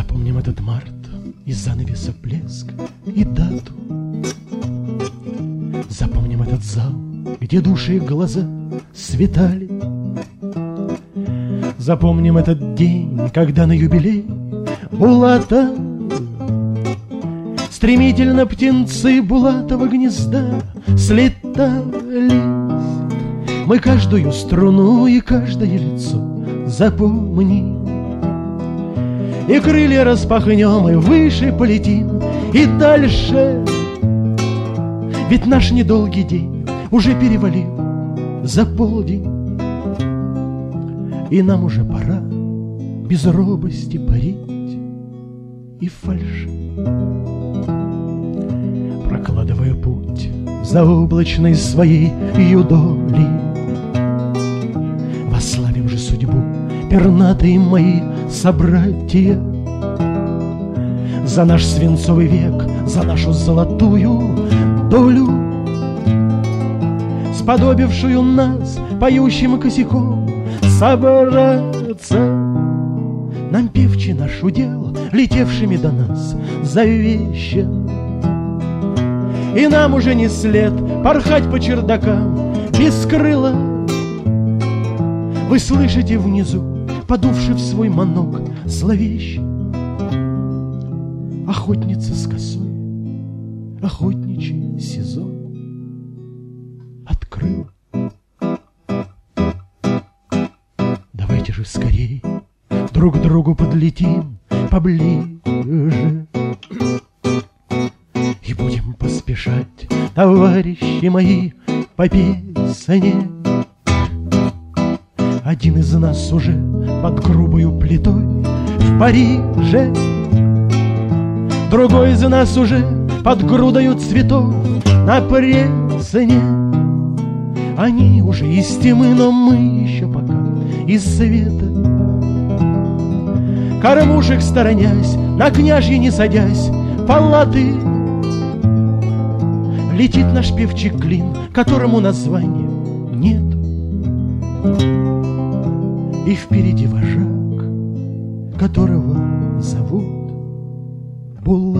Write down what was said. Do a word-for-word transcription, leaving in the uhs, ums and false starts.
Запомним этот март и занавеса блеск и дату. Запомним этот зал, где души и глаза светали. Запомним этот день, когда на юбилей Булата стремительно птенцы Булатова гнезда слетались. Мы каждую струну и каждое лицо запомним, и крылья распахнем, и выше полетим, и дальше. Ведь наш недолгий день уже перевалил за полдень, и нам уже пора без робости парить и фальши. Прокладывая путь в заоблачной своей юдоли, восславим же судьбу, пернатые мои собратья, за наш свинцовый век, за нашу золотую долю, сподобившую нас поющим косяком собраться. Нам певчий наш удел, летевшими до нас, завещан, и нам уже не след порхать по чердакам без крыла. Вы слышите внизу, подувши в свой манок зловещий, охотница с косой, охотничий сезон открыл. Давайте же скорей друг к другу подлетим поближе и будем поспешать, товарищи мои, по песне. Один из нас уже под грубою плитой в Париже, другой из нас уже под грудою цветов на Пресне. Они уже из тьмы, но мы еще пока из света. Кормушек сторонясь, на княжье не садясь, палаты, летит наш певчий клин, которому названия нет. И впереди вожак, которого зовут Булат.